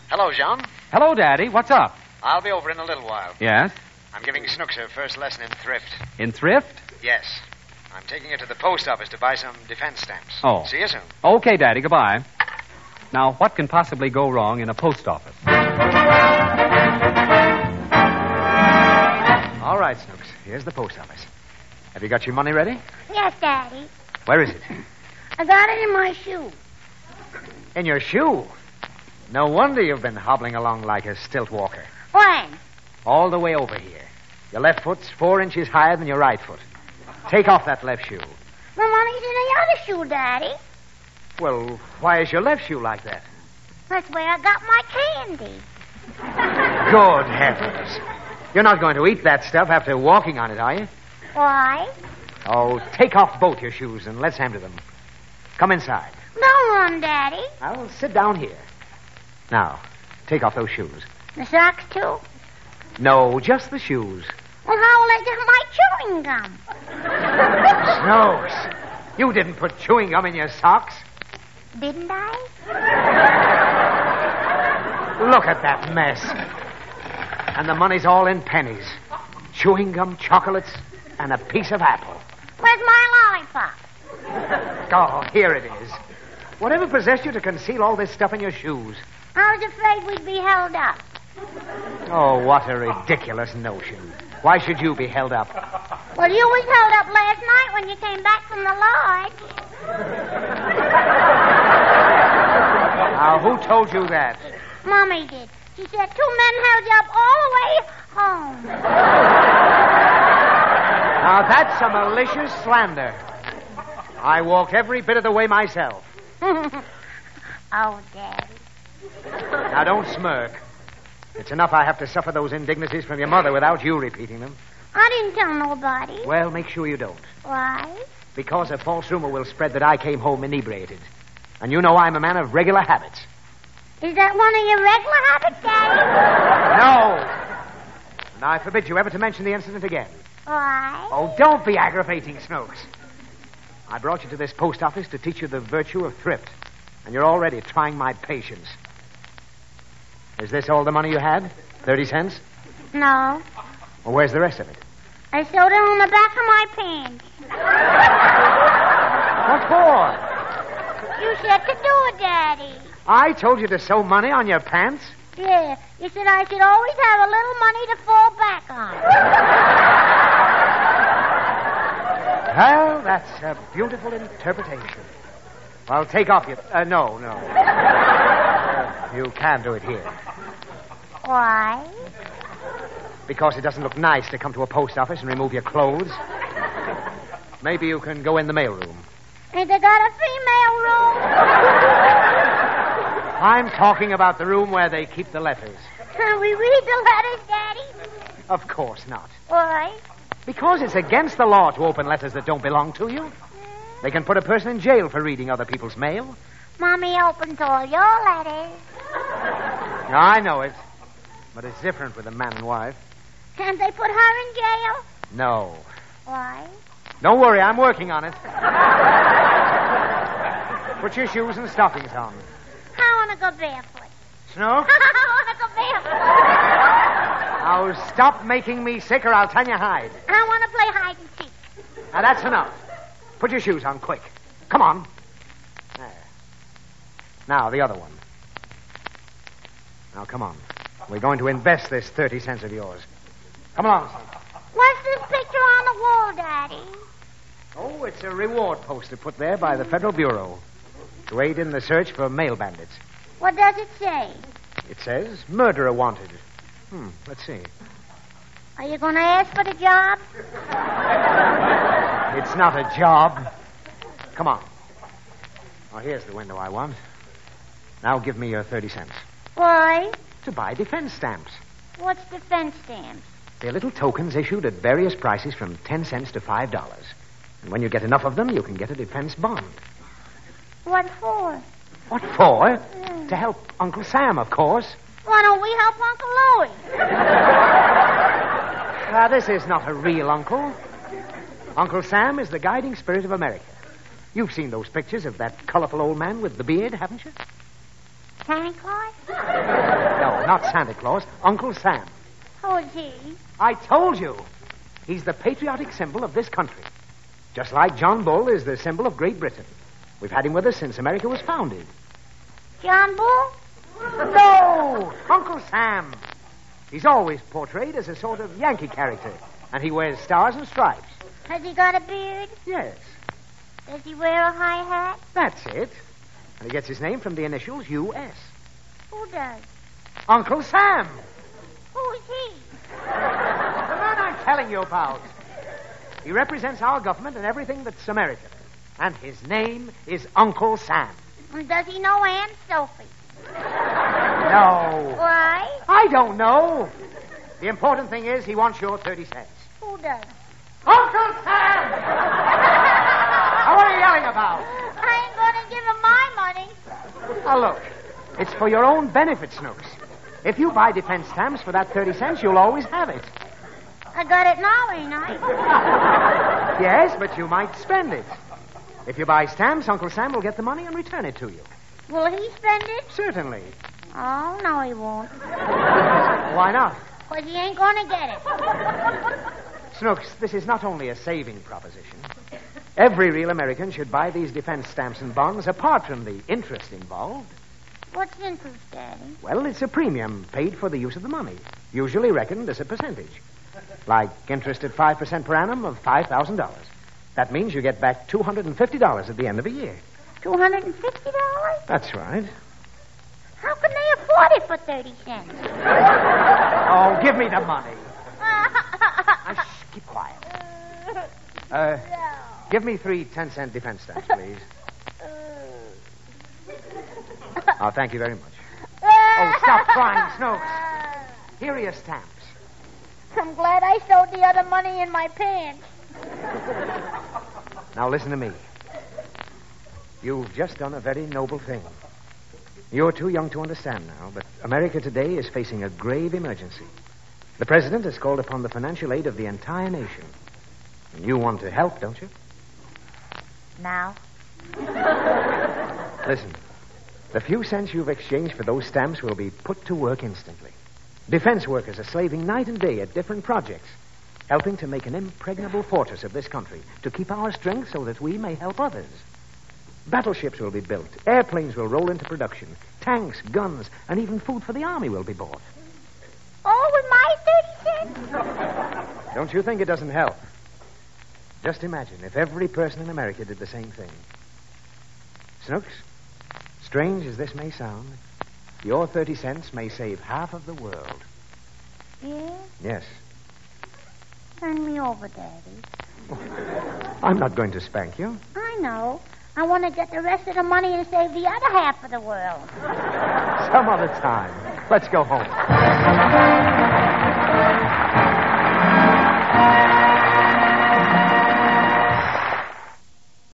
Hello, Jean. Hello, Daddy. What's up? I'll be over in a little while. Yes? I'm giving Snooks her first lesson in thrift. In thrift? Yes. I'm taking her to the post office to buy some defense stamps. Oh. See you soon. Okay, Daddy. Goodbye. Now, what can possibly go wrong in a post office? All right, Snooks. Here's the post office. Have you got your money ready? Yes, Daddy. Where is it? I got it in my shoe. In your shoe? No wonder you've been hobbling along like a stilt walker. When? All the way over here. Your left foot's 4 inches higher than your right foot. Take off that left shoe. The money's in the other shoe, Daddy. Well, why is your left shoe like that? That's where I got my candy. Good heavens. You're not going to eat that stuff after walking on it, are you? Why? Oh, take off both your shoes and let's empty them. Come inside. Don't run, Daddy. I'll sit down here. Now, take off those shoes. The socks, too? No, just the shoes. Well, how will I get my chewing gum? Snooks, you didn't put chewing gum in your socks. Didn't I? Look at that mess. And the money's all in pennies. Chewing gum, chocolates, and a piece of apple. Where's my lollipop? Oh, here it is. Whatever possessed you to conceal all this stuff in your shoes? I was afraid we'd be held up. Oh, what a ridiculous notion. Why should you be held up? Well, you was held up last night when you came back from the lodge. Now, who told you that? Mommy did. She said 2 men held you up all the way home. Now, that's a malicious slander. I walked every bit of the way myself. Oh, Daddy. Now, don't smirk. It's enough I have to suffer those indignities from your mother without you repeating them. I didn't tell nobody. Well, make sure you don't. Why? Because a false rumor will spread that I came home inebriated. And you know I'm a man of regular habits. Is that one of your regular habits, Daddy? No. And I forbid you ever to mention the incident again. Why? Oh, don't be aggravating, Snooks. I brought you to this post office to teach you the virtue of thrift. And you're already trying my patience. Is this all the money you had? 30 cents? No. Well, where's the rest of it? I sewed it on the back of my pants. What for? You said to do it, Daddy. I told you to sew money on your pants? Yeah. You said I should always have a little money to fall back on. Well, that's a beautiful interpretation. Well, take off your... No. You can't do it here. Why? Because it doesn't look nice to come to a post office and remove your clothes. Maybe you can go in the mailroom. Ain't they got a female room? I'm talking about the room where they keep the letters. Can we read the letters, Daddy? Of course not. Why? Because it's against the law to open letters that don't belong to you. They can put a person in jail for reading other people's mail. Mommy opens all your letters. Now, I know it. But it's different with a man and wife. Can't they put her in jail? No. Why? Don't worry, I'm working on it. Put your shoes and stockings on. I want to go barefoot. Snook? I want to go barefoot. Now, stop making me sick or I'll tan your hide. I want to play hide and seek. Now, that's enough. Put your shoes on, quick. Come on. There. Now, the other one. Now, come on. We're going to invest this 30 cents of yours. Come along, son. What's this picture on the wall, Daddy? Oh, it's a reward poster put there by the Federal Bureau to aid in the search for mail bandits. What does it say? It says, murderer wanted. Let's see. Are you going to ask for the job? It's not a job. Come on. Oh, here's the window I want. Now give me your 30 cents. Why? To buy defense stamps. What's defense stamps? They're little tokens issued at various prices from 10 cents to $5. And when you get enough of them, you can get a defense bond. What for? What for? To help Uncle Sam, of course. Why don't we help Uncle Louie? This is not a real uncle. Uncle Sam is the guiding spirit of America. You've seen those pictures of that colorful old man with the beard, haven't you? Santa Claus? not Santa Claus, Uncle Sam. Who's he? I told you. He's the patriotic symbol of this country. Just like John Bull is the symbol of Great Britain. We've had him with us since America was founded. John Bull? No! Uncle Sam. He's always portrayed as a sort of Yankee character, and he wears stars and stripes. Has he got a beard? Yes, Does he wear a high hat? that's it. And he gets his name from the initials U.S. Who does? Uncle Sam. Who's he? The man I'm telling you about. He represents our government and everything that's American. And his name is Uncle Sam. And does he know Aunt Sophie? No. Why? I don't know. The important thing is he wants your 30 cents. Who does? Uncle Sam! Now, what are you yelling about? I ain't going to give him my money. Now, look. It's for your own benefit, Snooks. If you buy defense stamps for that 30 cents, you'll always have it. I got it now, ain't I? Yes, but you might spend it. If you buy stamps, Uncle Sam will get the money and return it to you. Will he spend it? Certainly. Oh, no, he won't. Why not? Because he ain't going to get it. Snooks, this is not only a saving proposition. Every real American should buy these defense stamps and bonds apart from the interest involved. What's interest, Daddy? Well, it's a premium paid for the use of the money, usually reckoned as a percentage. Like interest at 5% per annum of $5,000. That means you get back $250 at the end of a year. $250? That's right. How can they afford it for 30 cents? Oh, give me the money. Shh, keep quiet. Give me 3 10-cent defense stamps, please. Oh, thank you very much. Oh, stop crying, Snooks. Here are your stamps. I'm glad I stowed the other money in my pants. Now listen to me. You've just done a very noble thing. You're too young to understand now, but America today is facing a grave emergency. The president has called upon the financial aid of the entire nation. And you want to help, don't you? Now? Listen, the few cents you've exchanged for those stamps will be put to work instantly. Defense workers are slaving night and day at different projects, helping to make an impregnable fortress of this country to keep our strength so that we may help others. Battleships will be built, airplanes will roll into production, tanks, guns, and even food for the army will be bought. Oh, with my 30 cents? Don't you think it doesn't help? Just imagine if every person in America did the same thing. Snooks, strange as this may sound, your 30 cents may save half of the world. Yeah? Yes. Turn me over, Daddy. I'm not going to spank you. I know. I want to get the rest of the money and save the other half of the world. Some other time. Let's go home.